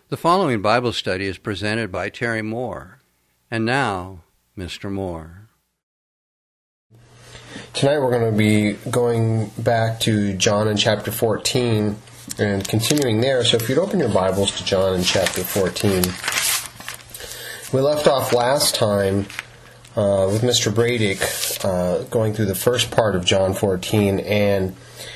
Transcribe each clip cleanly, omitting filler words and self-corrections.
The following Bible study is presented by Terry Moore. And now, Mr. Moore. Tonight we're going to be going back to John in chapter 14 and continuing there. So if you'd open your Bibles to John in chapter 14. We left off last time with Mr. Bradick going through the first part of John 14, and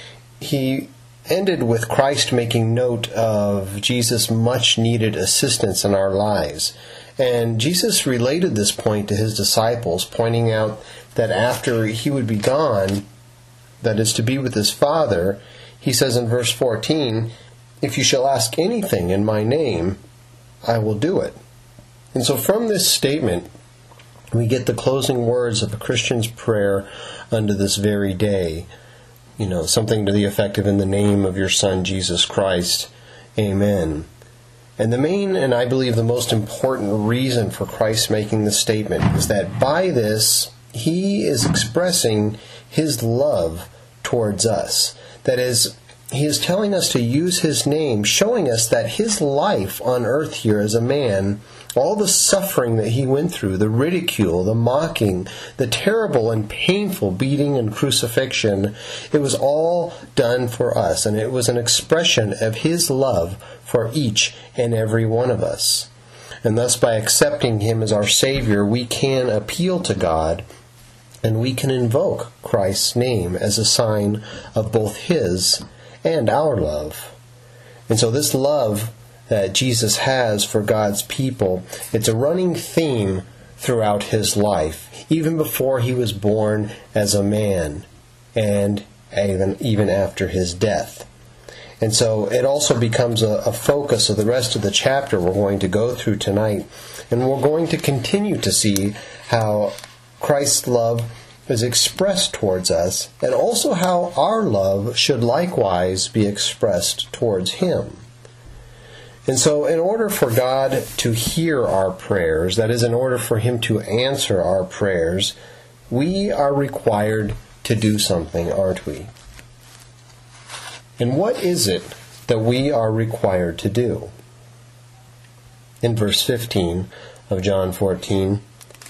he ended with Christ making note of Jesus' much-needed assistance in our lives. And Jesus related this point to his disciples, pointing out that after he would be gone, that is to be with his Father, he says in verse 14, "If you shall ask anything in my name, I will do it." And so from this statement, we get the closing words of a Christian's prayer unto this very day. You know, something to the effect of, "In the name of your Son, Jesus Christ, Amen." And the main, and I believe the most important reason for Christ making this statement is that by this, he is expressing his love towards us. That is, he is telling us to use his name, showing us that his life on earth here as a man, all the suffering that he went through, the ridicule, the mocking, the terrible and painful beating and crucifixion, it was all done for us, and it was an expression of his love for each and every one of us. And thus, by accepting him as our Savior, we can appeal to God, and we can invoke Christ's name as a sign of both his and our love. And so this love that Jesus has for God's people, it's a running theme throughout his life, even before he was born as a man, and even after his death. And so it also becomes a focus of the rest of the chapter we're going to go through tonight. And we're going to continue to see how Christ's love is expressed towards us, and also how our love should likewise be expressed towards him. And so in order for God to hear our prayers, that is, in order for him to answer our prayers, we are required to do something, aren't we? And what is it that we are required to do? In verse 15 of John 14,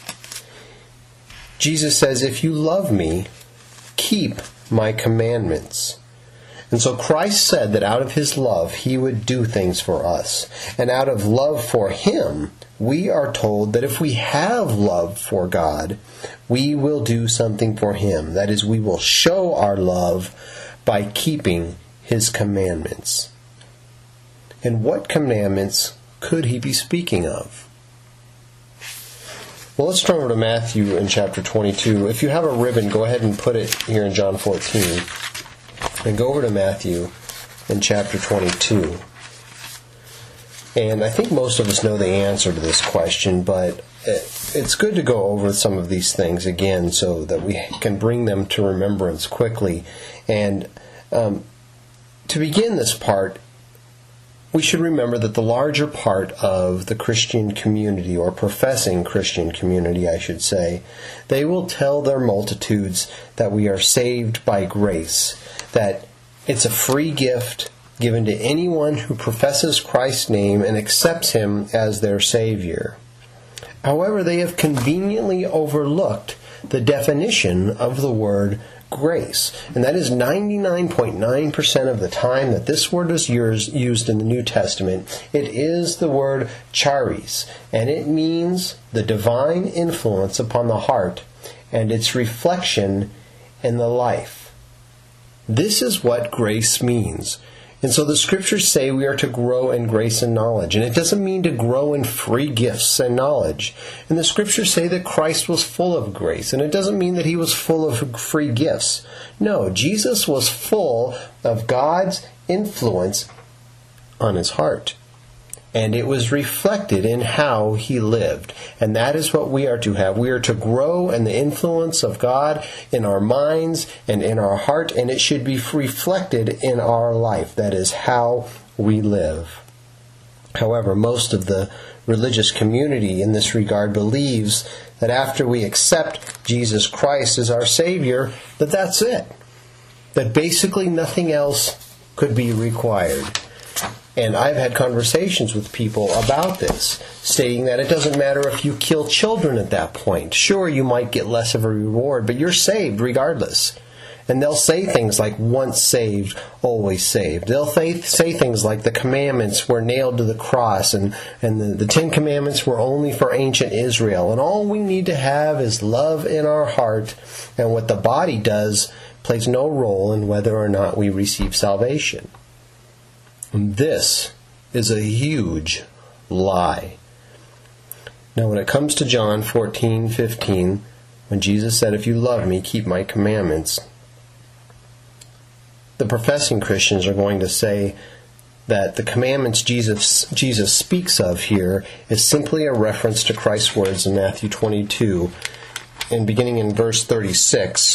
Jesus says, "If you love me, keep my commandments." And so Christ said that out of his love, he would do things for us. And out of love for him, we are told that if we have love for God, we will do something for him. That is, we will show our love by keeping his commandments. And what commandments could he be speaking of? Well, let's turn over to Matthew in chapter 22. If you have a ribbon, go ahead and put it here in John 14. And go over to Matthew in chapter 22. And I think most of us know the answer to this question, but it's good to go over some of these things again so that we can bring them to remembrance quickly. And to begin this part, we should remember that the larger part of the Christian community, or professing Christian community, I should say, they will tell their multitudes that we are saved by grace, that it's a free gift given to anyone who professes Christ's name and accepts him as their Savior. However, they have conveniently overlooked the definition of the word grace. And that is 99.9% of the time that this word is used in the New Testament. It is the word charis, and it means the divine influence upon the heart and its reflection in the life. This is what grace means. And so the Scriptures say we are to grow in grace and knowledge. And it doesn't mean to grow in free gifts and knowledge. And the Scriptures say that Christ was full of grace. And it doesn't mean that he was full of free gifts. No, Jesus was full of God's influence on his heart. And it was reflected in how he lived. And that is what we are to have. We are to grow in the influence of God in our minds and in our heart, and it should be reflected in our life. That is how we live. However, most of the religious community in this regard believes that after we accept Jesus Christ as our Savior, that that's it. That basically nothing else could be required. And I've had conversations with people about this, stating that it doesn't matter if you kill children at that point. Sure, you might get less of a reward, but you're saved regardless. And they'll say things like, once saved, always saved. They'll say things like the commandments were nailed to the cross, and the 10 Commandments were only for ancient Israel. And all we need to have is love in our heart, and what the body does plays no role in whether or not we receive salvation. And this is a huge lie. Now, when it comes to John 14:15, when Jesus said, if you love me, keep my commandments, the professing Christians are going to say that the commandments Jesus speaks of here is simply a reference to Christ's words in Matthew 22, and beginning in verse 36.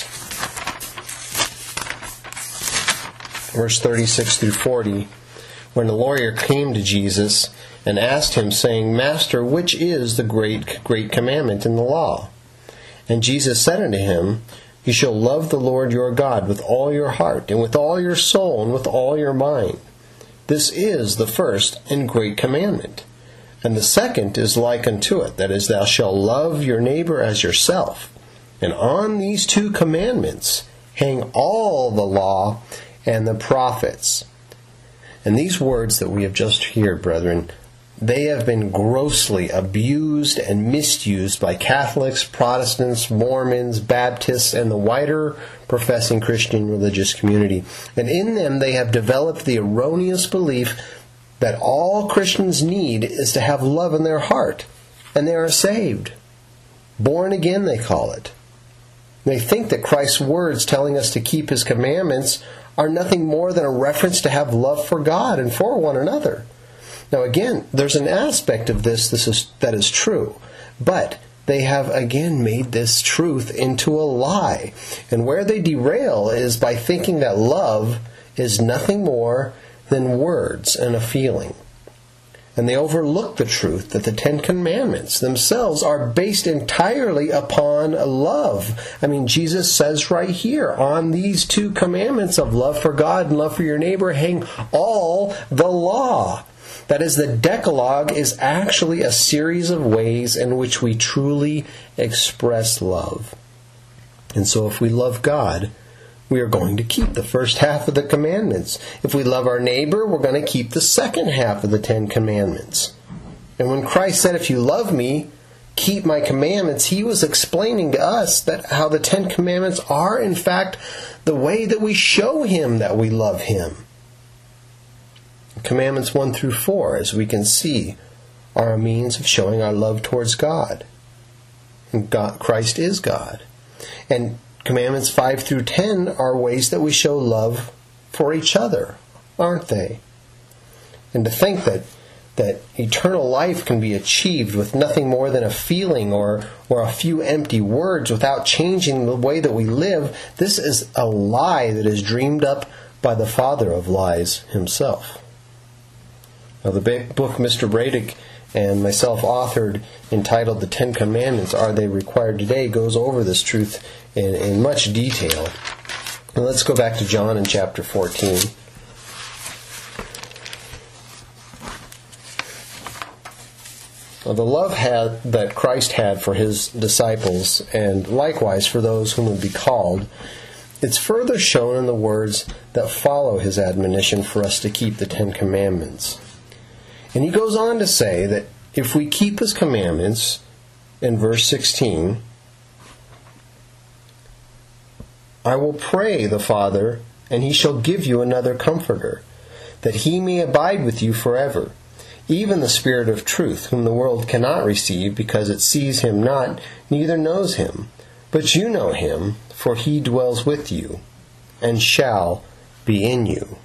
Verse 36 through 40, when the lawyer came to Jesus and asked him, saying, Master, which is the great commandment in the law? And Jesus said unto him, You shall love the Lord your God with all your heart, and with all your soul, and with all your mind. This is the first and great commandment. And the second is like unto it, that is, thou shalt love your neighbor as yourself. And on these 2 commandments hang all the law and the prophets. And these words that we have just heard, brethren, they have been grossly abused and misused by Catholics, Protestants, Mormons, Baptists, and the wider professing Christian religious community. And in them they have developed the erroneous belief that all Christians need is to have love in their heart, and they are saved. Born again, they call it. They think that Christ's words telling us to keep His commandments are nothing more than a reference to have love for God and for one another. Now again, there's an aspect of this that is true, but they have again made this truth into a lie. And where they derail is by thinking that love is nothing more than words and a feeling. And they overlook the truth that the 10 Commandments themselves are based entirely upon love. I mean, Jesus says right here, on these 2 commandments of love for God and love for your neighbor hang all the law. That is, the Decalogue is actually a series of ways in which we truly express love. And so if we love God, we are going to keep the first half of the commandments. If we love our neighbor, we're going to keep the second half of the 10 Commandments. And when Christ said, if you love me, keep my commandments, He was explaining to us that how the 10 Commandments are, in fact, the way that we show Him that we love Him. Commandments 1 through 4, as we can see, are a means of showing our love towards God. And Christ is God. And Commandments 5 through 10 are ways that we show love for each other, aren't they? And to think that eternal life can be achieved with nothing more than a feeling or a few empty words without changing the way that we live, this is a lie that is dreamed up by the father of lies himself. Now, the book Mr. Bradick and myself authored, entitled The 10 Commandments, Are They Required Today?, goes over this truth in much detail. And let's go back to John in chapter 14. Now, the love that Christ had for His disciples, and likewise for those whom would be called, it's further shown in the words that follow His admonition for us to keep the 10 Commandments. And He goes on to say that if we keep His commandments, in verse 16, I will pray the Father, and He shall give you another Comforter, that He may abide with you forever, even the Spirit of truth, whom the world cannot receive, because it sees Him not, neither knows Him. But you know Him, for He dwells with you, and shall be in you.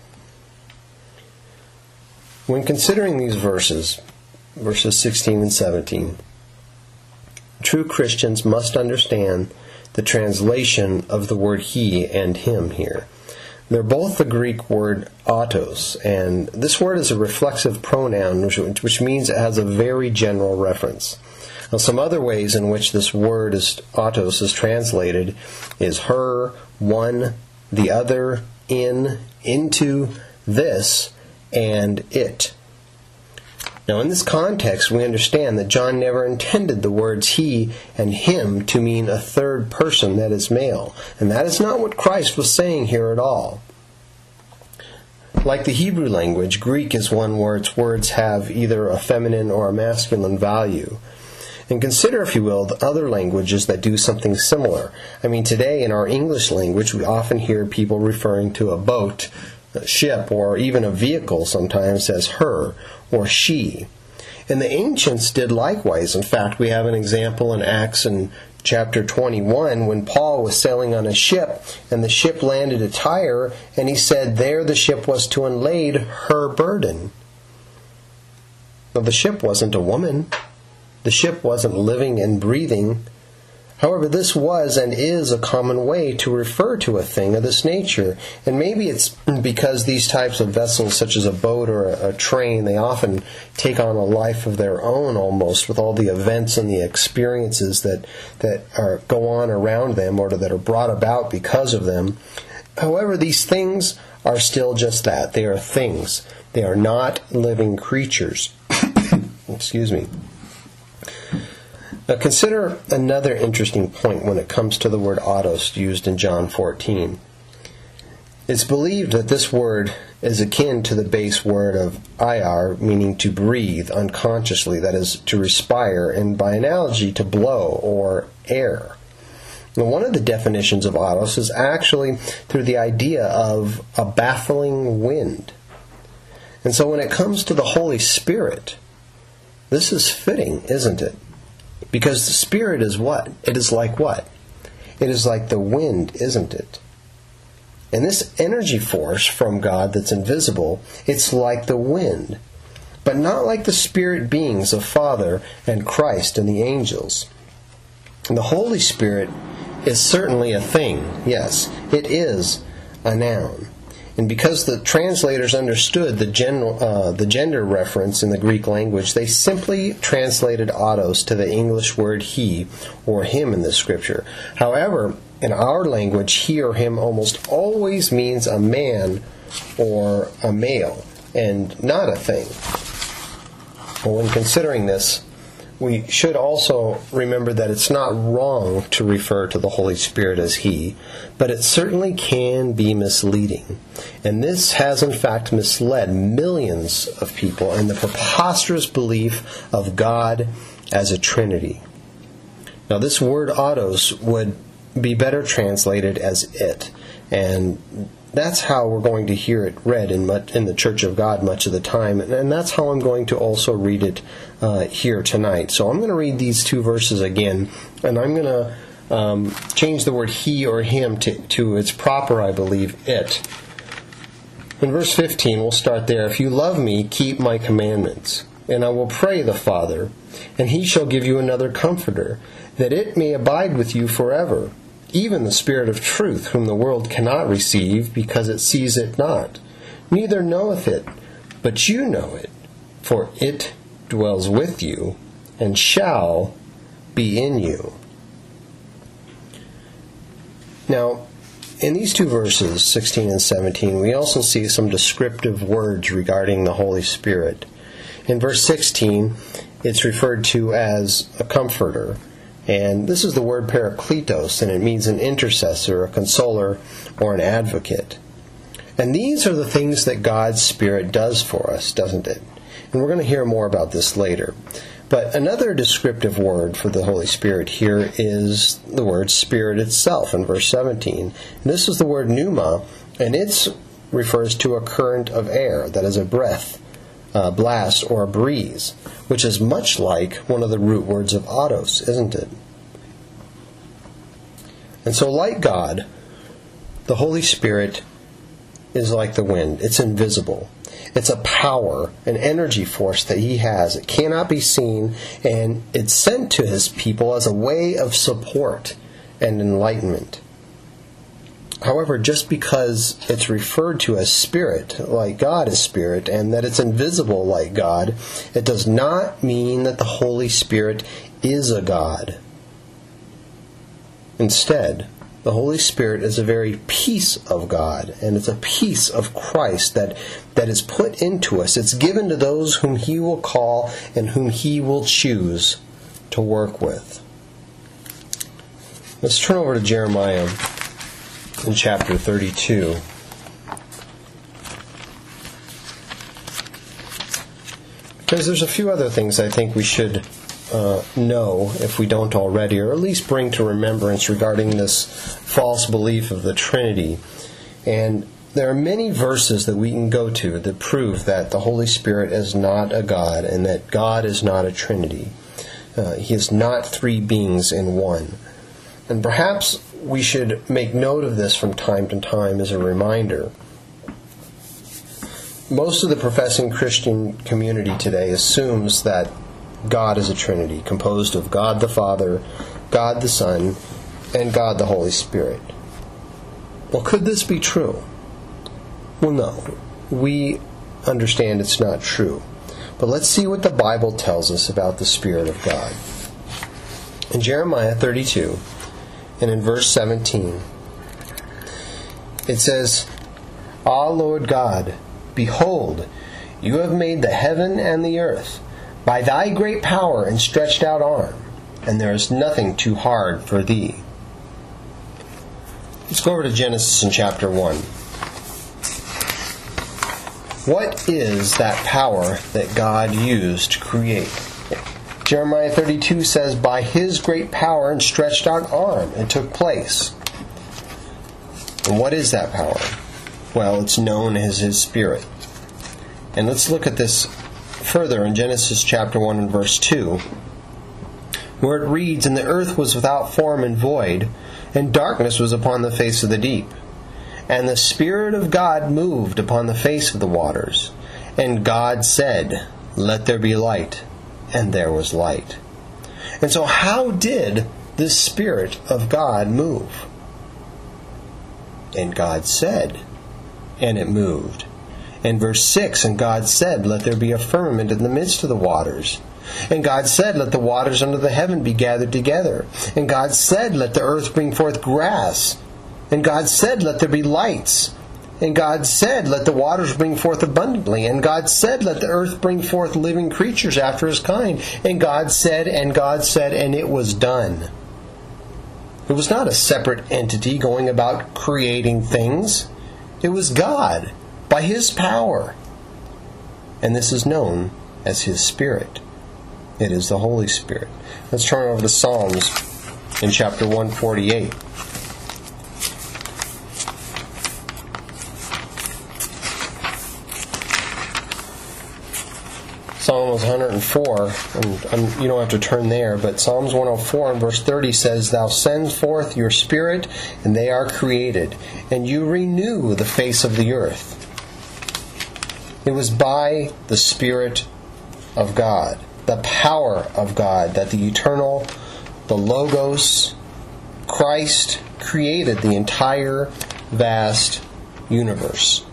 When considering these verses 16 and 17, true Christians must understand the translation of the word he and him here. They're both the Greek word autos, and this word is a reflexive pronoun, which means it has a very general reference. Now, some other ways in which this word autos is translated is her, one, the other, in, into, this, and it. Now, in this context, we understand that John never intended the words he and him to mean a third person that is male. And that is not what Christ was saying here at all. Like the Hebrew language, Greek is one where its words have either a feminine or a masculine value. And consider, if you will, the other languages that do something similar. I mean, today in our English language, we often hear people referring to a boat, a ship, or even a vehicle sometimes as her or she. And the ancients did likewise. In fact, we have an example in Acts in chapter 21 when Paul was sailing on a ship and the ship landed at Tyre, and he said there the ship was to unlade her burden. Now, the ship wasn't a woman. The ship wasn't living and breathing. However, this was and is a common way to refer to a thing of this nature. And maybe it's because these types of vessels, such as a boat or a train, they often take on a life of their own almost, with all the events and the experiences that go on around them or that are brought about because of them. However, these things are still just that. They are things. They are not living creatures. Excuse me. Now consider another interesting point when it comes to the word autos used in John 14. It's believed that this word is akin to the base word of iar, meaning to breathe unconsciously, that is, to respire, and by analogy to blow or air. Now, one of the definitions of autos is actually through the idea of a baffling wind. And so when it comes to the Holy Spirit, this is fitting, isn't it? Because the Spirit is what? It is like what? It is like the wind, isn't it? And this energy force from God that's invisible, it's like the wind. But not like the spirit beings of Father and Christ and the angels. And the Holy Spirit is certainly a thing. Yes, it is a noun. And because the translators understood the gender reference in the Greek language, they simply translated autos to the English word he or him in the scripture. However, in our language, he or him almost always means a man or a male, and not a thing. Well, when considering this, we should also remember that it's not wrong to refer to the Holy Spirit as he, but it certainly can be misleading. And this has in fact misled millions of people in the preposterous belief of God as a Trinity. Now, this word autos would be better translated as it, and that's how we're going to hear it read in the Church of God much of the time, and that's how I'm going to also read it here tonight. So I'm going to read these two verses again, and I'm going to change the word he or him to its proper, I believe, it. In verse 15, we'll start there. If you love me, keep my commandments, and I will pray the Father, and he shall give you another comforter, that it may abide with you forever, even the Spirit of truth, whom the world cannot receive, because it sees it not, neither knoweth it, but you know it, for it dwells with you, and shall be in you. Now, in these two verses, 16 and 17, we also see some descriptive words regarding the Holy Spirit. In verse 16, it's referred to as a comforter. And this is the word parakletos, and it means an intercessor, a consoler, or an advocate. And these are the things that God's Spirit does for us, doesn't it? And we're going to hear more about this later. But another descriptive word for the Holy Spirit here is the word Spirit itself in verse 17. And this is the word pneuma, and it refers to a current of air, that is a breath, a blast, or a breeze, which is much like one of the root words of autos, isn't it? And so, like God, the Holy Spirit is like the wind. It's invisible. It's a power, an energy force that he has. It cannot be seen, and it's sent to his people as a way of support and enlightenment. However, just because it's referred to as spirit, like God is spirit, and that it's invisible like God, it does not mean that the Holy Spirit is a God. Instead, The Holy Spirit is a very piece of God, and it's a piece of Christ that is put into us. It's given to those whom He will call and whom He will choose to work with. Let's turn over to Jeremiah in chapter 32. Because there's a few other things I think we should know, if we don't already, or at least bring to remembrance regarding this false belief of the Trinity. And there are many verses that we can go to that prove that the Holy Spirit is not a God and that God is not a Trinity. He is not three beings in one. And perhaps we should make note of this from time to time as a reminder. Most of the professing Christian community today assumes that God is a Trinity, composed of God the Father, God the Son, and God the Holy Spirit. Well, could this be true? Well, no. We understand it's not true. But let's see what the Bible tells us about the Spirit of God. In Jeremiah 32, and in verse 17, it says, "Ah, Lord God, behold, you have made the heaven and the earth by thy great power and stretched out arm, and there is nothing too hard for thee." Let's go over to Genesis in chapter 1. What is that power that God used to create? Jeremiah 32 says, by His great power and stretched out arm, it took place. And what is that power? Well, it's known as His Spirit. And let's look at this further in Genesis chapter 1 and verse 2, where it reads, "And the earth was without form and void, and darkness was upon the face of the deep. And the Spirit of God moved upon the face of the waters. And God said, Let there be light. And there was light." And so how did this Spirit of God move? And God said, and it moved. In verse 6, "And God said, Let there be a firmament in the midst of the waters. And God said, Let the waters under the heaven be gathered together. And God said, Let the earth bring forth grass. And God said, Let there be lights. And God said, Let the waters bring forth abundantly. And God said, Let the earth bring forth living creatures after his kind. And God said, and it was done." It was not a separate entity going about creating things. It was God, by His power. And this is known as His Spirit. It is the Holy Spirit. Let's turn over to Psalms in chapter 148. Psalms 104, and you don't have to turn there, but Psalms 104 and verse 30 says, "Thou send forth your Spirit, and they are created, and you renew the face of the earth." It was by the Spirit of God, the power of God, that the eternal, the Logos, Christ, created the entire vast universe.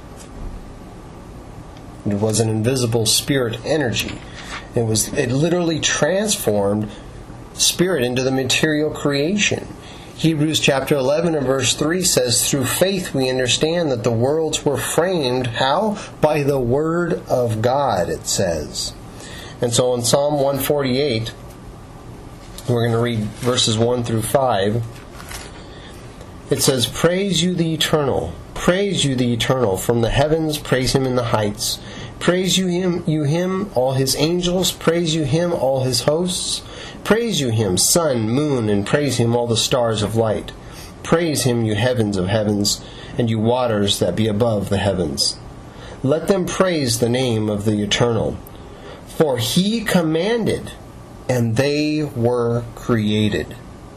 It was an invisible spirit energy. It literally transformed spirit into the material creation. Hebrews chapter 11 and verse 3 says, "Through faith we understand that the worlds were framed," how? By the Word of God, it says. And so in Psalm 148, we're going to read verses 1 through 5. It says, "Praise you the eternal. Praise you the eternal. From the heavens, praise Him in the heights. Praise you him, all His angels. Praise you Him, all His hosts. Praise you Him, sun, moon, and praise Him, all the stars of light. Praise Him, you heavens of heavens, and you waters that be above the heavens. Let them praise the name of the Eternal. For He commanded, and they were created."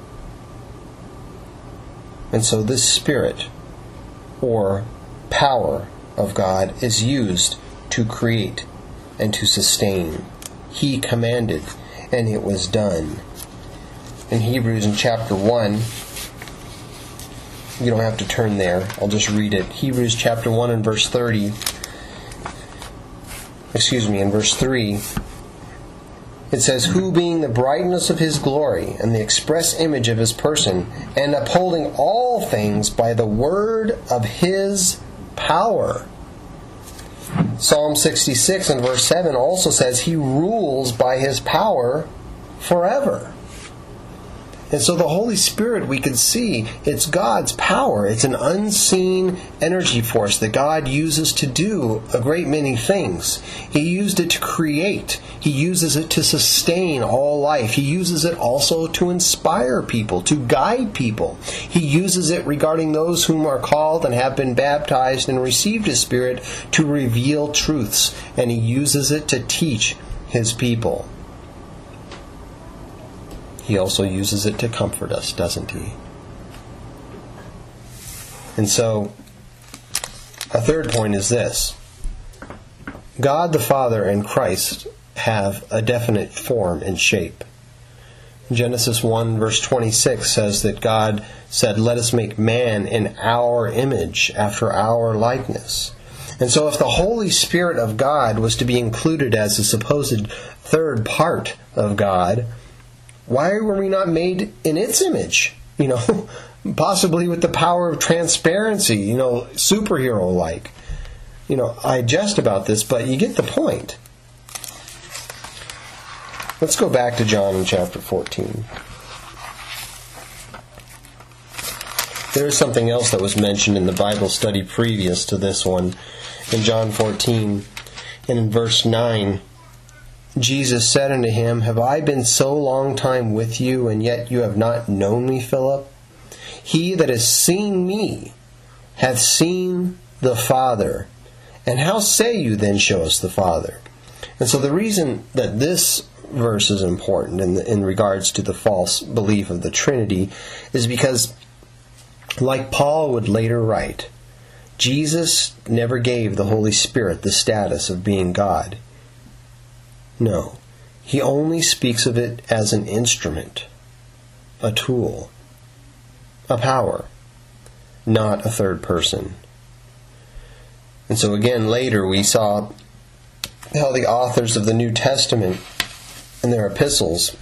And so this Spirit, or power of God, is used to create and to sustain. He commanded, and it was done. In Hebrews in chapter 1, you don't have to turn there, I'll just read it. Hebrews chapter 1 and verse 30. In verse 3, It says, who being the brightness of his glory and the express image of his person, and upholding all things by the word of his power. Psalm 66 and verse 7 also says, he rules by his power forever. And so the Holy Spirit, we can see, it's God's power. It's an unseen energy force that God uses to do a great many things. He used it to create. He uses it to sustain all life. He uses it also to inspire people, to guide people. He uses it regarding those whom are called and have been baptized and received His Spirit to reveal truths. And He uses it to teach His people. He also uses it to comfort us, doesn't He? And so, a third point is this. God the Father and Christ have a definite form and shape. Genesis 1 verse 26 says that God said, let us make man in our image, after our likeness. And so if the Holy Spirit of God was to be included as a supposed third part of God, why were we not made in its image? Possibly with the power of transparency, superhero-like. I jest about this, but you get the point. Let's go back to John in chapter 14. There is something else that was mentioned in the Bible study previous to this one. In John 14, and in verse 9, Jesus said unto him, have I been so long time with you, and yet you have not known me, Philip? He that has seen me hath seen the Father. And how say you then, show us the Father? And so the reason that this verse is important in regards to the false belief of the Trinity is because, like Paul would later write, Jesus never gave the Holy Spirit the status of being God. No, he only speaks of it as an instrument, a tool, a power, not a third person. And so again, later we saw how the authors of the New Testament in their epistles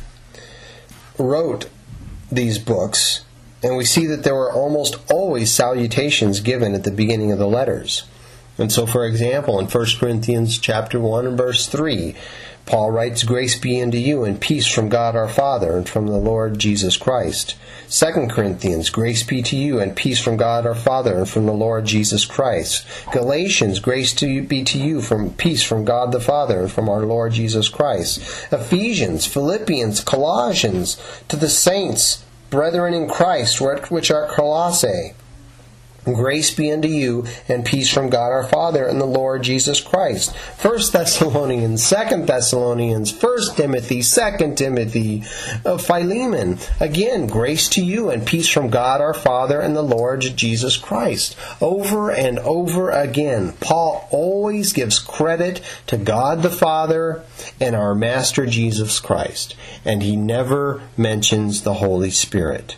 wrote these books, and we see that there were almost always salutations given at the beginning of the letters. And so, for example, in 1 Corinthians chapter 1 and verse 3, Paul writes, grace be unto you and peace from God our Father and from the Lord Jesus Christ. 2 Corinthians, grace be to you and peace from God our Father and from the Lord Jesus Christ. Galatians, grace be to you from peace from God the Father and from our Lord Jesus Christ. Ephesians, Philippians, Colossians, to the saints, brethren in Christ, which are Colossae. Grace be unto you, and peace from God our Father and the Lord Jesus Christ. 1 Thessalonians, 2 Thessalonians, 1 Timothy, 2 Timothy, Philemon. Again, grace to you and peace from God our Father and the Lord Jesus Christ. Over and over again, Paul always gives credit to God the Father and our Master Jesus Christ. And he never mentions the Holy Spirit.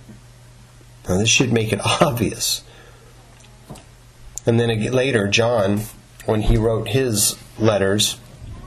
Now this should make it obvious. And then later, John, when he wrote his letters,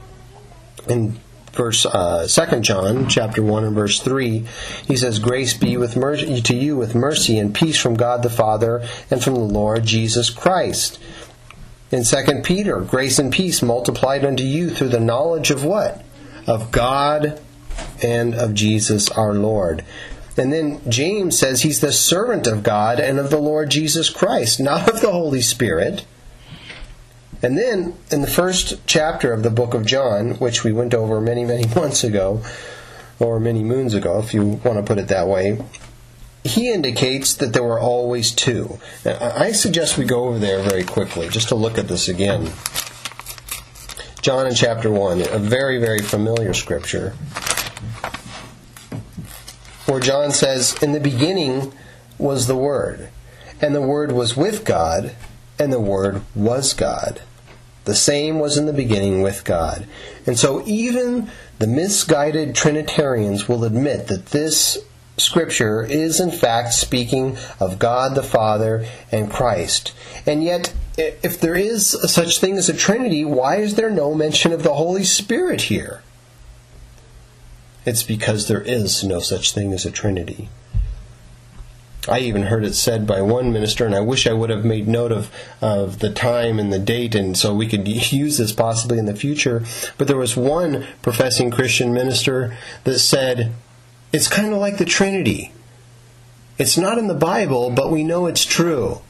in 2 John, chapter 1 and verse 3, he says, grace be with mercy to you with mercy and peace from God the Father and from the Lord Jesus Christ. In 2 Peter, grace and peace multiplied unto you through the knowledge of what? Of God and of Jesus our Lord. And then James says he's the servant of God and of the Lord Jesus Christ, not of the Holy Spirit. And then in the first chapter of the book of John, which we went over many, many months ago, or many moons ago, if you want to put it that way, he indicates that there were always two. Now, I suggest we go over there very quickly, just to look at this again. John in chapter 1, a very, very familiar scripture, where John says, in the beginning was the Word, and the Word was with God, and the Word was God. The same was in the beginning with God. And so even the misguided Trinitarians will admit that this Scripture is in fact speaking of God the Father and Christ. And yet, if there is such thing as a Trinity, why is there no mention of the Holy Spirit here? it's because there is no such thing as a Trinity. I even heard it said by one minister, and I wish I would have made note of the time and the date, and so we could use this possibly in the future. But there was one professing Christian minister that said, it's kind of like the Trinity. It's not in the Bible, but we know it's true.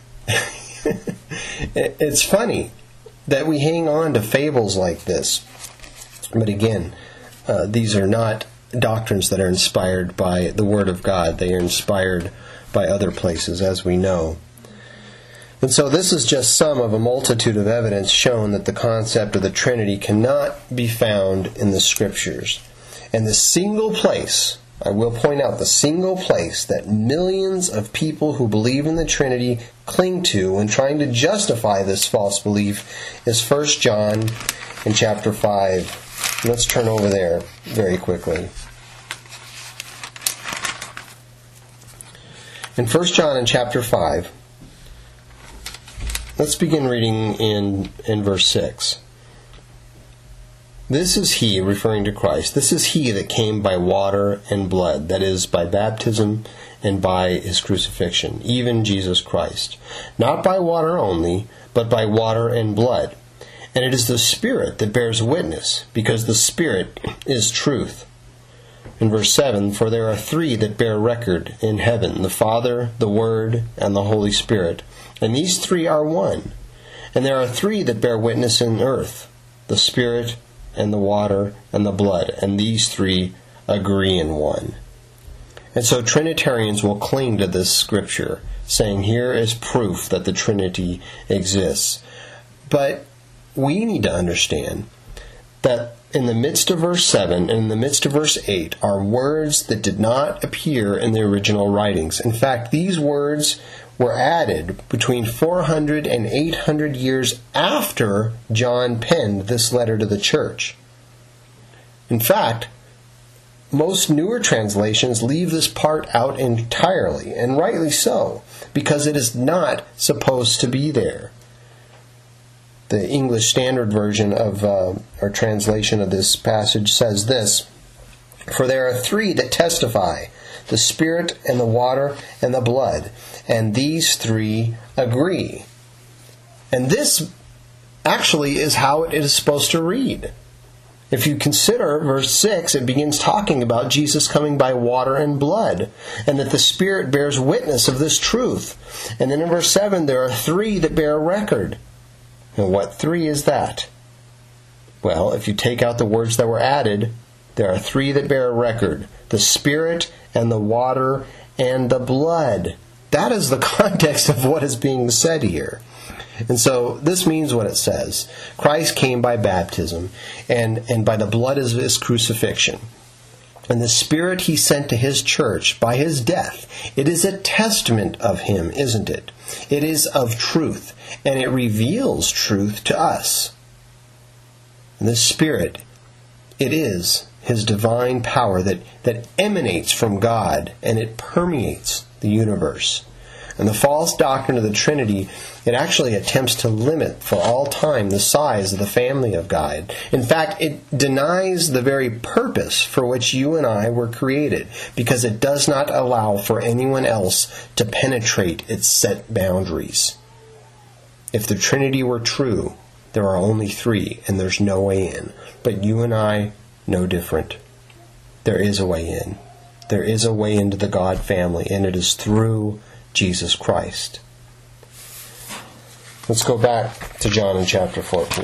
It's funny that we hang on to fables like this. But again, these are not doctrines that are inspired by the Word of God. They are inspired by other places, as we know. And so this is just some of a multitude of evidence shown that the concept of the Trinity cannot be found in the Scriptures. And the single place, I will point out, the single place that millions of people who believe in the Trinity cling to when trying to justify this false belief is 1 John in chapter 5. Let's turn over there very quickly. In 1 John in chapter 5, let's begin reading in verse 6. This is he, referring to Christ, this is he that came by water and blood, that is, by baptism and by his crucifixion, even Jesus Christ. Not by water only, but by water and blood. And it is the Spirit that bears witness, because the Spirit is truth. In verse 7, for there are three that bear record in heaven, the Father, the Word, and the Holy Spirit. And these three are one. And there are three that bear witness in earth, the Spirit, and the water, and the blood. And these three agree in one. And so Trinitarians will cling to this scripture, saying here is proof that the Trinity exists. But we need to understand that in the midst of verse 7 and in the midst of verse 8 are words that did not appear in the original writings. In fact, these words were added between 400 and 800 years after John penned this letter to the church. In fact, most newer translations leave this part out entirely, and rightly so, because it is not supposed to be there. The English Standard Version of or translation of this passage says this, for there are three that testify, the Spirit and the water and the blood, and these three agree. And this actually is how it is supposed to read. If you consider verse 6, it begins talking about Jesus coming by water and blood, and that the Spirit bears witness of this truth. And then in verse 7, there are three that bear record. And what three is that? Well, if you take out the words that were added, there are three that bear a record. The Spirit and the water and the blood. That is the context of what is being said here. And so this means what it says. Christ came by baptism and by the blood of his crucifixion. And the Spirit he sent to his church by his death. It is a testament of him, isn't it? It is of truth. And it reveals truth to us. And the Spirit, it is his divine power that emanates from God, and it permeates the universe. And the false doctrine of the Trinity, it actually attempts to limit for all time the size of the family of God. In fact, it denies the very purpose for which you and I were created, because it does not allow for anyone else to penetrate its set boundaries. If the Trinity were true, there are only three, and there's no way in. But you and I, no different. There is a way in. There is a way into the God family, and it is through Jesus Christ. Let's go back to John in chapter 14.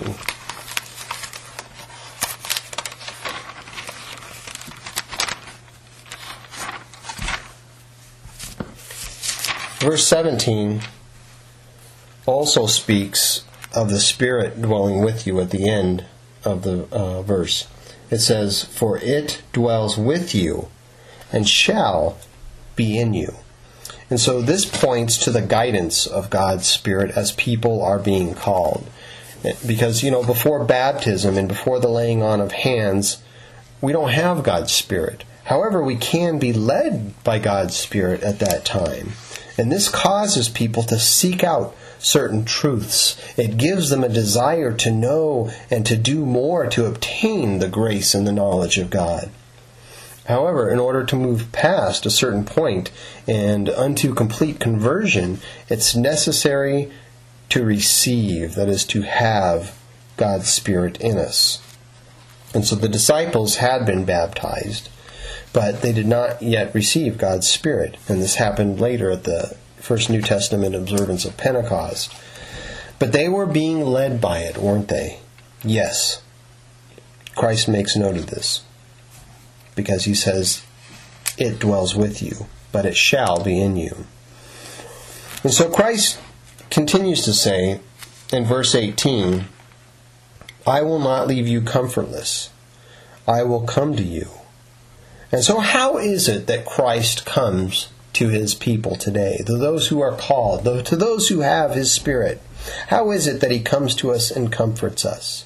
Verse 17 also speaks of the Spirit dwelling with you at the end of the verse. It says, for it dwells with you and shall be in you. And so this points to the guidance of God's Spirit as people are being called. Because, before baptism and before the laying on of hands, we don't have God's Spirit. However, we can be led by God's Spirit at that time. And this causes people to seek out certain truths. It gives them a desire to know and to do more to obtain the grace and the knowledge of God. However, in order to move past a certain point and unto complete conversion, it's necessary to receive, that is, to have God's Spirit in us. And so the disciples had been baptized, but they did not yet receive God's Spirit. And this happened later at the first New Testament observance of Pentecost. But they were being led by it, weren't they? Yes. Christ makes note of this, because he says, it dwells with you, but it shall be in you. And so Christ continues to say in verse 18, I will not leave you comfortless. I will come to you. And so how is it that Christ comes to his people today, to those who are called, to those who have his Spirit? How is it that he comes to us and comforts us?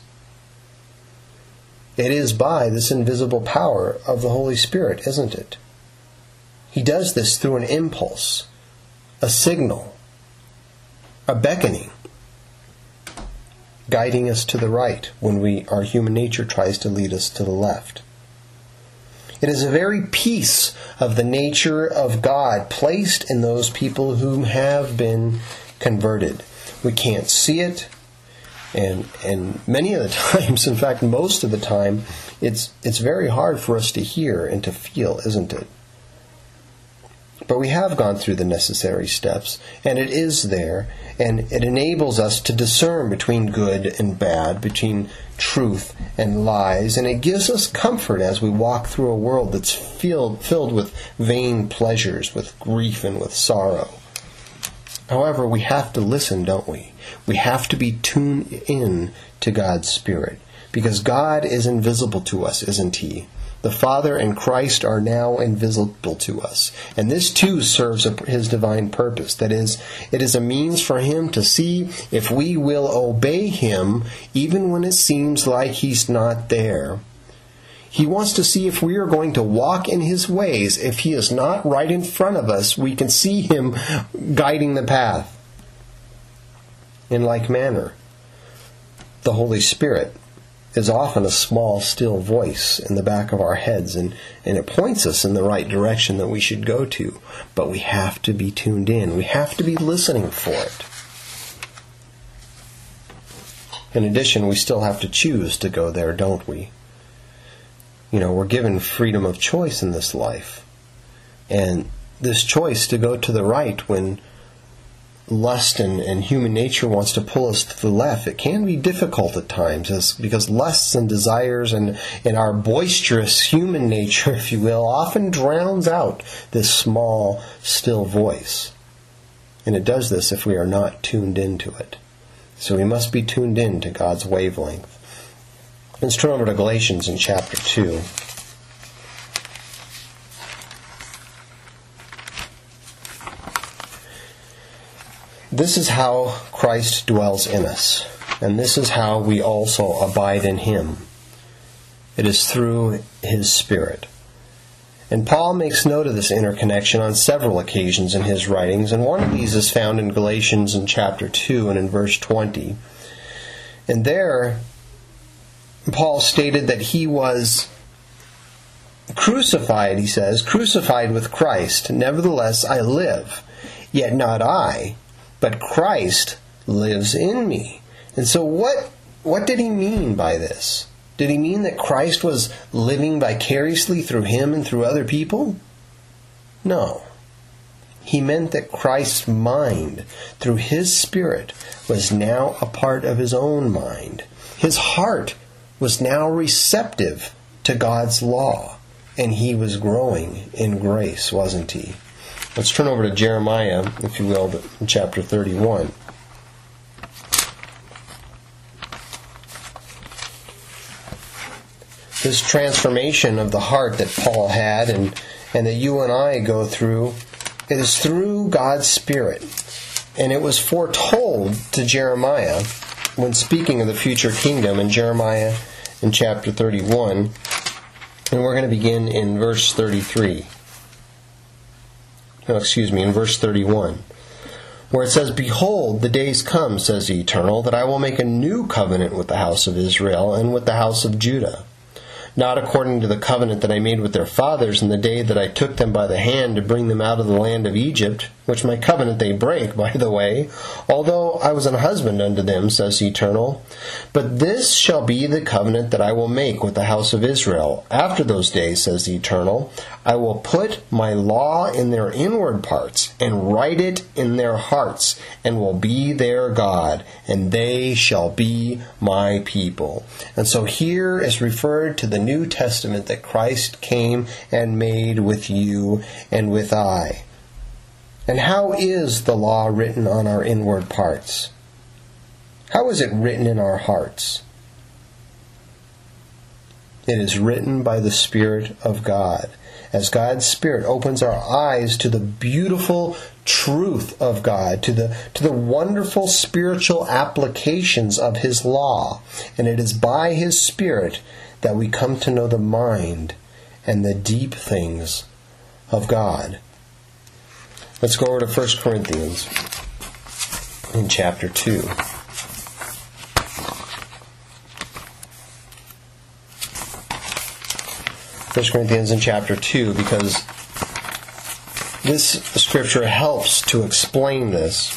It is by this invisible power of the Holy Spirit, isn't it? He does this through an impulse, a signal, a beckoning, guiding us to the right when our human nature tries to lead us to the left. It is a very piece of the nature of God placed in those people who have been converted. We can't see it. And many of the times, in fact, most of the time, it's very hard for us to hear and to feel, isn't it? But we have gone through the necessary steps, and it is there, and it enables us to discern between good and bad, between truth and lies, and it gives us comfort as we walk through a world that's filled with vain pleasures, with grief and with sorrow. However, we have to listen, don't we? We have to be tuned in to God's Spirit, because God is invisible to us, isn't he? The Father and Christ are now invisible to us. And this too serves his divine purpose. That is, it is a means for him to see if we will obey him even when it seems like he's not there. He wants to see if we are going to walk in his ways. If he is not right in front of us, we can see him guiding the path. In like manner, the Holy Spirit is often a small, still voice in the back of our heads, and it points us in the right direction that we should go to. But we have to be tuned in. We have to be listening for it. In addition, we still have to choose to go there, don't we? We're given freedom of choice in this life. And this choice to go to the right when lust and human nature wants to pull us to the left, it can be difficult at times, because lusts and desires and our boisterous human nature, if you will, often drowns out this small, still voice. And it does this if we are not tuned into it. So we must be tuned in to God's wavelength. Let's turn over to Galatians in chapter 2. This is how Christ dwells in us, and this is how we also abide in him. It is through his Spirit. And Paul makes note of this interconnection on several occasions in his writings, and one of these is found in Galatians in chapter 2 and in verse 20. And there, Paul stated that he was crucified, he says, crucified with Christ. Nevertheless, I live, yet not I, but Christ lives in me. And so what did he mean by this? Did he mean that Christ was living vicariously through him and through other people? No. He meant that Christ's mind, through his Spirit, was now a part of his own mind. His heart was now receptive to God's law, and he was growing in grace, wasn't he? Let's turn over to Jeremiah, if you will, in chapter 31. This transformation of the heart that Paul had and that you and I go through, it is through God's Spirit. And it was foretold to Jeremiah when speaking of the future kingdom in Jeremiah in chapter 31. And we're going to begin in verse 33. In verse 31, where it says, Behold, the days come, says the Eternal, that I will make a new covenant with the house of Israel and with the house of Judah. not according to the covenant that I made with their fathers in the day that I took them by the hand to bring them out of the land of Egypt, which my covenant they break, by the way, although I was an husband unto them, says the Eternal. But this shall be the covenant that I will make with the house of Israel. After those days, says the Eternal, I will put my law in their inward parts, and write it in their hearts, and will be their God, and they shall be my people. And so here is referred to the New Testament that Christ came and made with you and with I. And how is the law written on our inward parts? How is it written in our hearts? It is written by the Spirit of God. As God's Spirit opens our eyes to the beautiful truth of God, to the wonderful spiritual applications of His law. And it is by His Spirit that we come to know the mind and the deep things of God. Let's go over to 1 Corinthians in chapter 2. 1 Corinthians in chapter 2, because this scripture helps to explain this.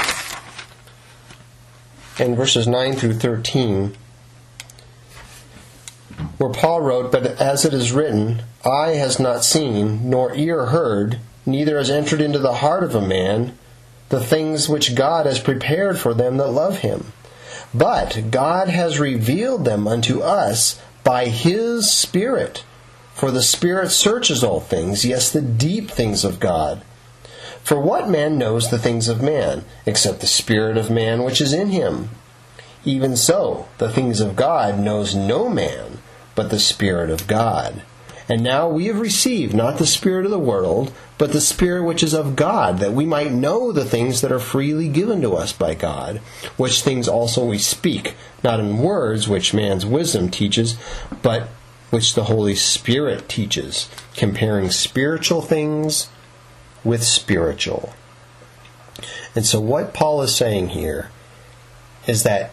In verses 9 through 13, where Paul wrote, "But as it is written, eye has not seen, nor ear heard, neither has entered into the heart of a man the things which God has prepared for them that love Him. But God has revealed them unto us by His Spirit. For the Spirit searches all things, yes, the deep things of God. For what man knows the things of man, except the Spirit of man which is in him? Even so, the things of God knows no man, but the Spirit of God. And now we have received not the spirit of the world, but the Spirit which is of God, that we might know the things that are freely given to us by God, which things also we speak, not in words which man's wisdom teaches, but which the Holy Spirit teaches, comparing spiritual things with spiritual." And so what Paul is saying here is that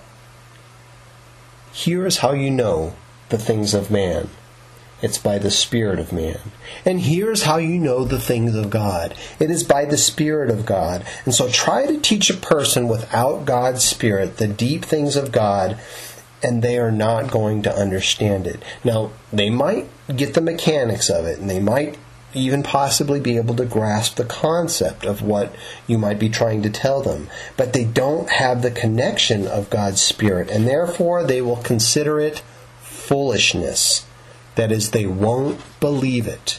here is how you know the things of man. It's by the Spirit of man. And here's how you know the things of God. It is by the Spirit of God. And so try to teach a person without God's Spirit the deep things of God, and they are not going to understand it. Now, they might get the mechanics of it, and they might even possibly be able to grasp the concept of what you might be trying to tell them. But they don't have the connection of God's Spirit, and therefore they will consider it foolishness. That is, they won't believe it.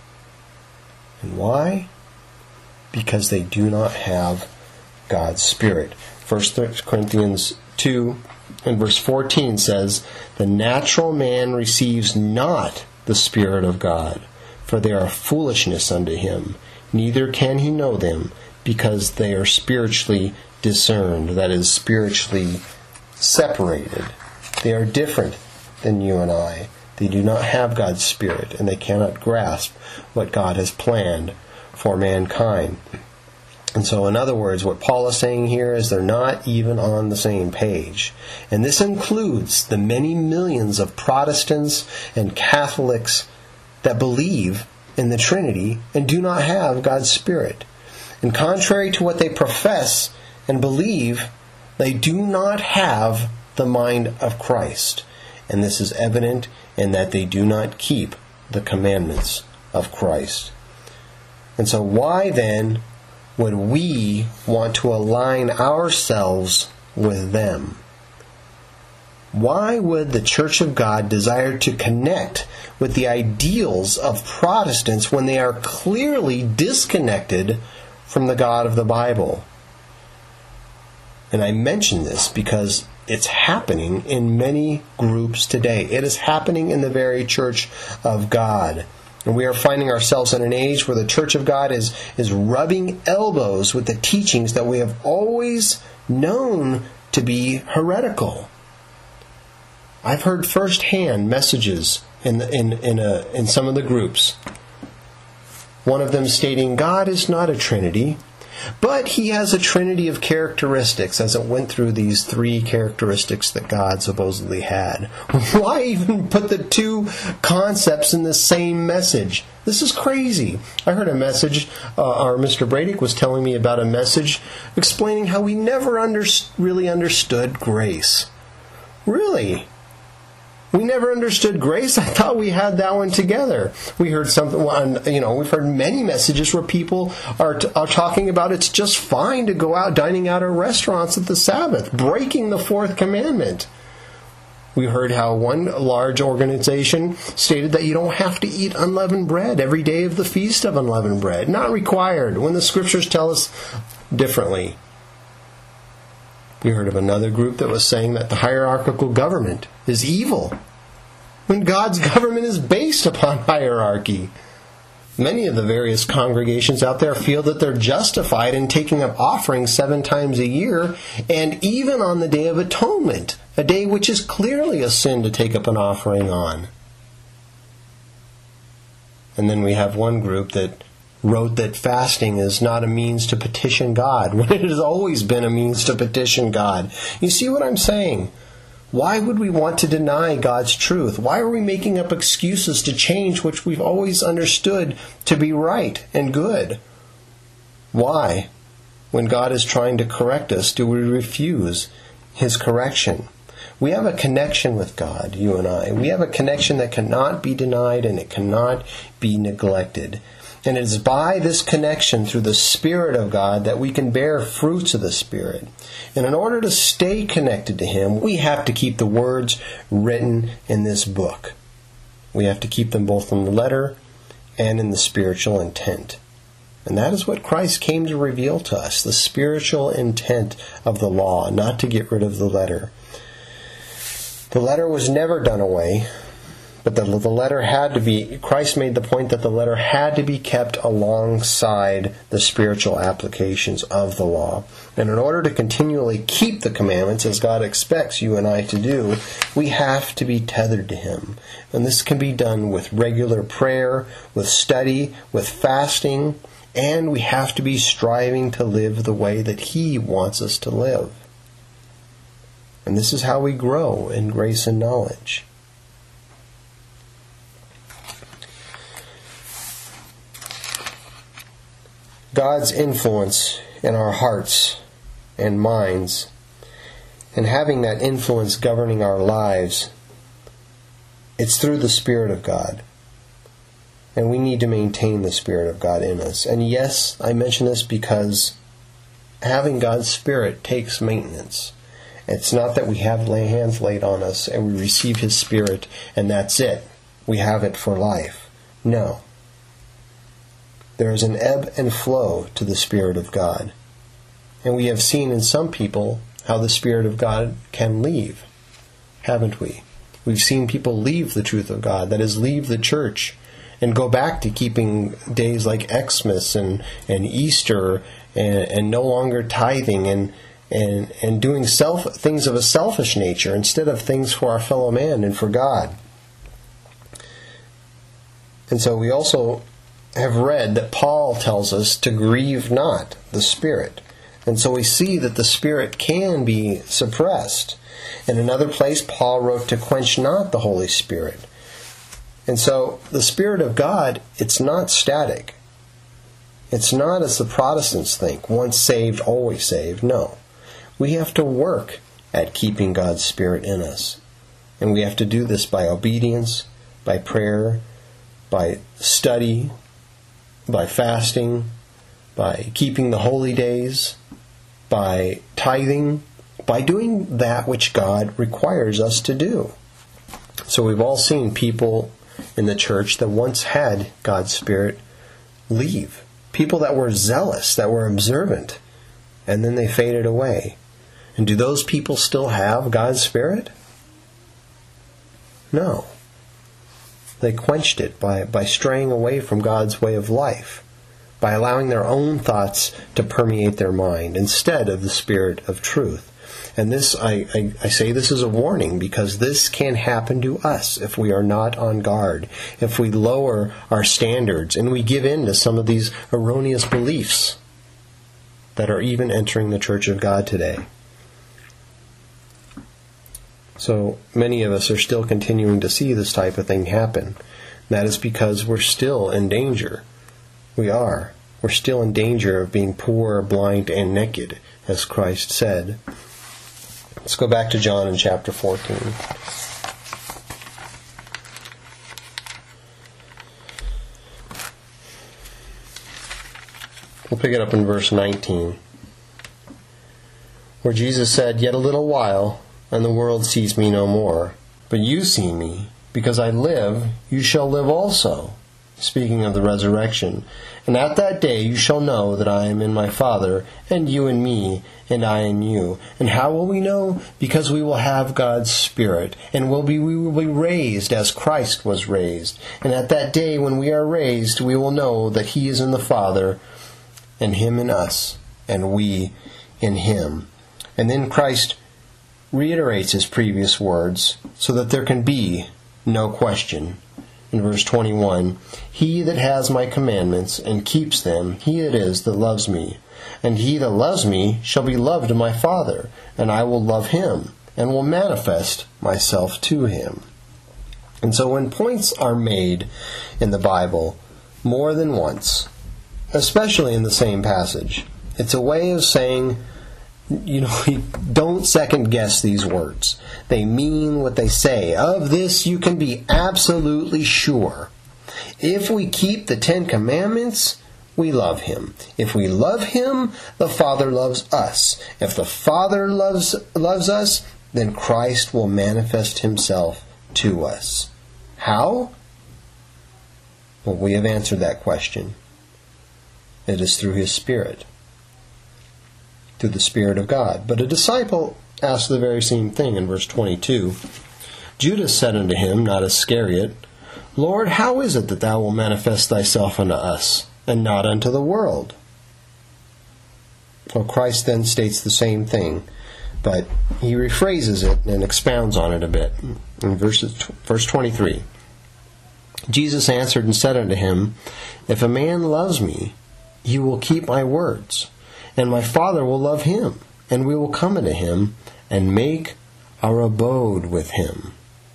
And why? Because they do not have God's Spirit. 1 Corinthians 2 and verse 14 says, "The natural man receives not the Spirit of God, for they are foolishness unto him. Neither can he know them, because they are spiritually discerned." That is, spiritually separated. They are different than you and I. They do not have God's Spirit, and they cannot grasp what God has planned for mankind. And so, in other words, what Paul is saying here is they're not even on the same page. And this includes the many millions of Protestants and Catholics that believe in the Trinity and do not have God's Spirit. And contrary to what they profess and believe, they do not have the mind of Christ. And this is evident in that they do not keep the commandments of Christ. And so why then would we want to align ourselves with them? Why would the Church of God desire to connect with the ideals of Protestants when they are clearly disconnected from the God of the Bible? And I mention this because it's happening in many groups today. It is happening in the very Church of God. And we are finding ourselves in an age where the Church of God is rubbing elbows with the teachings that we have always known to be heretical. I've heard firsthand messages in some of the groups. One of them stating, God is not a Trinity. But he has a trinity of characteristics as it went through these three characteristics that God supposedly had. Why even put the two concepts in the same message? This is crazy. I heard a message, Mr. Bradick was telling me about a message explaining how we never really understood grace. Really? We never understood grace? I thought we had that one together. We heard something, we've heard many messages where people are talking about it's just fine to go out dining out at restaurants at the Sabbath, breaking the fourth commandment. We heard how one large organization stated that you don't have to eat unleavened bread every day of the Feast of Unleavened Bread. Not required, when the Scriptures tell us differently. We heard of another group that was saying that the hierarchical government is evil, when God's government is based upon hierarchy. Many of the various congregations out there feel that they're justified in taking up offerings 7 times a year, and even on the Day of Atonement, a day which is clearly a sin to take up an offering on. And then we have one group that wrote that fasting is not a means to petition God, when it has always been a means to petition God. You see what I'm saying? Why would we want to deny God's truth? Why are we making up excuses to change which we've always understood to be right and good? Why, when God is trying to correct us, do we refuse His correction? We have a connection with God, you and I. We have a connection that cannot be denied and it cannot be neglected. And it is by this connection through the Spirit of God that we can bear fruits of the Spirit. And in order to stay connected to Him, we have to keep the words written in this book. We have to keep them both in the letter and in the spiritual intent. And that is what Christ came to reveal to us, the spiritual intent of the law, not to get rid of the letter. The letter was never done away. But the letter had to be, Christ made the point that the letter had to be kept alongside the spiritual applications of the law. And in order to continually keep the commandments as God expects you and I to do, we have to be tethered to Him. And this can be done with regular prayer, with study, with fasting, and we have to be striving to live the way that He wants us to live. And this is how we grow in grace and knowledge. God's influence in our hearts and minds, and having that influence governing our lives, it's through the Spirit of God. And we need to maintain the Spirit of God in us. And yes, I mention this because having God's Spirit takes maintenance. It's not that we have hands laid on us and we receive His Spirit and that's it. We have it for life. No. There is an ebb and flow to the Spirit of God. And we have seen in some people how the Spirit of God can leave, haven't we? We've seen people leave the truth of God, that is, leave the church, and go back to keeping days like Xmas and Easter and no longer tithing and doing things of a selfish nature instead of things for our fellow man and for God. And so we also have read that Paul tells us to grieve not the Spirit. And so we see that the Spirit can be suppressed. In another place, Paul wrote to quench not the Holy Spirit. And so the Spirit of God, it's not static. It's not as the Protestants think, once saved, always saved. No. We have to work at keeping God's Spirit in us. And we have to do this by obedience, by prayer, by study, by fasting, by keeping the holy days, by tithing, by doing that which God requires us to do. So we've all seen people in the church that once had God's Spirit leave. People that were zealous, that were observant, and then they faded away. And do those people still have God's Spirit? No. They quenched it by straying away from God's way of life, by allowing their own thoughts to permeate their mind instead of the Spirit of truth. And this, I say this is a warning, because this can happen to us if we are not on guard, if we lower our standards and we give in to some of these erroneous beliefs. that are even entering the Church of God today. So many of us are still continuing to see this type of thing happen. That is because we're still in danger. We are. We're still in danger of being poor, blind, and naked, as Christ said. Let's go back to John in chapter 14. We'll pick it up in verse 19, where Jesus said, "Yet a little while, and the world sees me no more. But you see me. Because I live, you shall live also." Speaking of the resurrection. "And at that day you shall know that I am in my Father, and you in me, and I in you." And how will we know? Because we will have God's Spirit, and we will be raised as Christ was raised. And at that day when we are raised, we will know that He is in the Father, and Him in us, and we in Him. And then Christ reiterates His previous words so that there can be no question. In verse 21, "He that has my commandments and keeps them, he it is that loves me. And he that loves me shall be loved of my Father, and I will love him, and will manifest myself to him." And so when points are made in the Bible more than once, especially in the same passage, it's a way of saying, don't second guess these words. They mean what they say. Of this you can be absolutely sure. If we keep the 10 Commandments, we love Him. If we love Him, the Father loves us. If the Father loves us, then Christ will manifest Himself to us. How? Well, we have answered that question. It is through His Spirit. Through the Spirit of God. But a disciple asked the very same thing in verse 22. Judas said unto Him, not Iscariot, "Lord, how is it that Thou wilt manifest Thyself unto us, and not unto the world?" Well, Christ then states the same thing, but He rephrases it and expounds on it a bit. In verse 23, Jesus answered and said unto him, "If a man loves me, he will keep my words. And my Father will love him, and we will come unto him, and make our abode with him."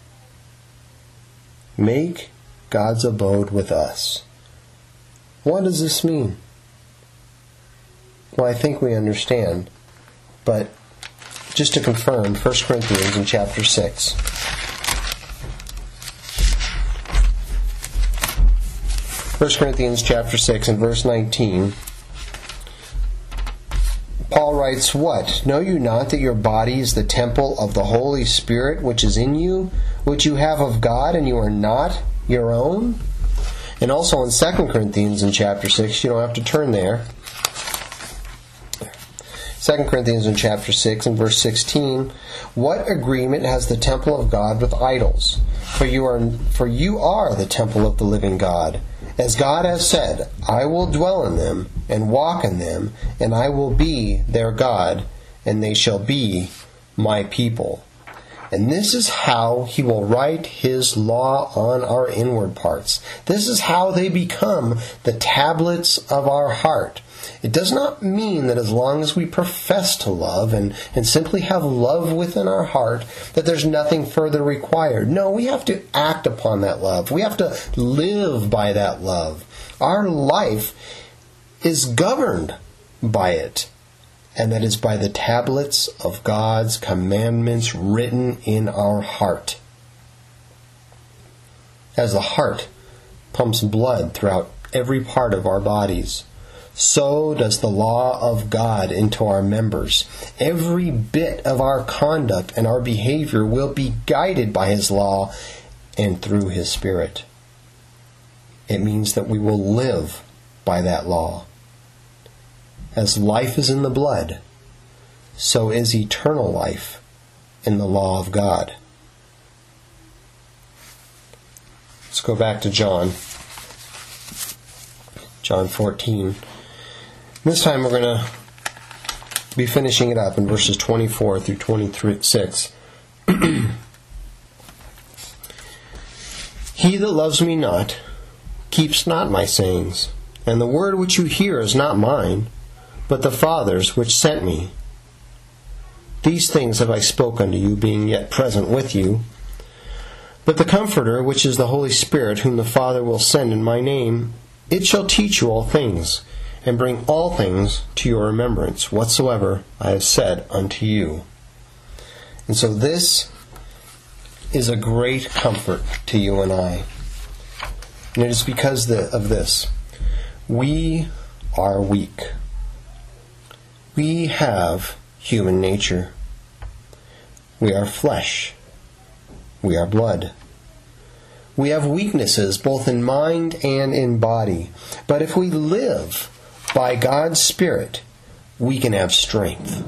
Make God's abode with us. What does this mean? Well, I think we understand. But just to confirm, 1 Corinthians in chapter 6. 1 Corinthians chapter 6 and verse 19. Paul writes, "What? Know you not that your body is the temple of the Holy Spirit which is in you, which you have of God, and you are not your own?" And also in 2 Corinthians in chapter 6, you don't have to turn there. 2 Corinthians in chapter 6 and verse 16, "What agreement has the temple of God with idols? For you are the temple of the living God. As God has said, I will dwell in them and walk in them, and I will be their God, and they shall be my people." And this is how He will write His law on our inward parts. This is how they become the tablets of our heart. It does not mean that as long as we profess to love and simply have love within our heart, that there's nothing further required. No, we have to act upon that love. We have to live by that love. Our life is governed by it. And that is by the tablets of God's commandments written in our heart. As the heart pumps blood throughout every part of our bodies, so does the law of God into our members. Every bit of our conduct and our behavior will be guided by His law and through His Spirit. It means that we will live by that law. As life is in the blood, so is eternal life in the law of God. Let's go back to John 14. This time we're going to be finishing it up in verses 24 through 26. "He that loves me not, keeps not my sayings, and the word which you hear is not mine, but the Father's which sent me. These things have I spoken unto you, being yet present with you. But the Comforter, which is the Holy Spirit, whom the Father will send in my name, it shall teach you all things, and bring all things to your remembrance, whatsoever I have said unto you. And so this is a great comfort to you and I. And it is because of this. We are weak. We have human nature. We are flesh. We are blood. We have weaknesses both in mind and in body. But if we live by God's Spirit, we can have strength.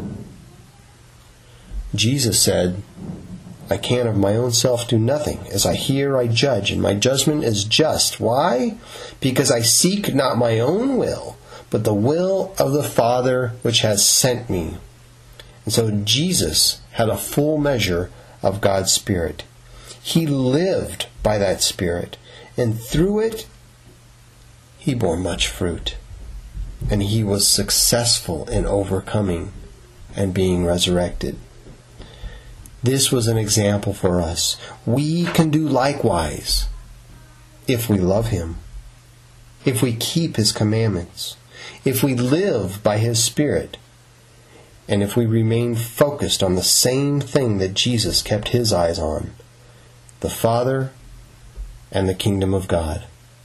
Jesus said, I can of my own self do nothing. As I hear, I judge, and my judgment is just. Why? Because I seek not my own will, but the will of the Father which has sent me. And so Jesus had a full measure of God's Spirit. He lived by that Spirit, and through it, he bore much fruit. And he was successful in overcoming and being resurrected. This was an example for us. We can do likewise if we love him, if we keep his commandments, if we live by his Spirit, and if we remain focused on the same thing that Jesus kept his eyes on, the Father and the kingdom of God.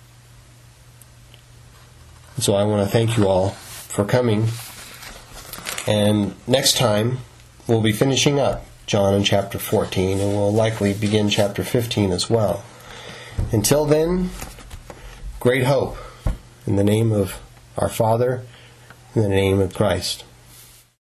So I want to thank you all for coming. And next time, we'll be finishing up John in chapter 14, and we'll likely begin chapter 15 as well. Until then, great hope in the name of our Father, in the name of Christ.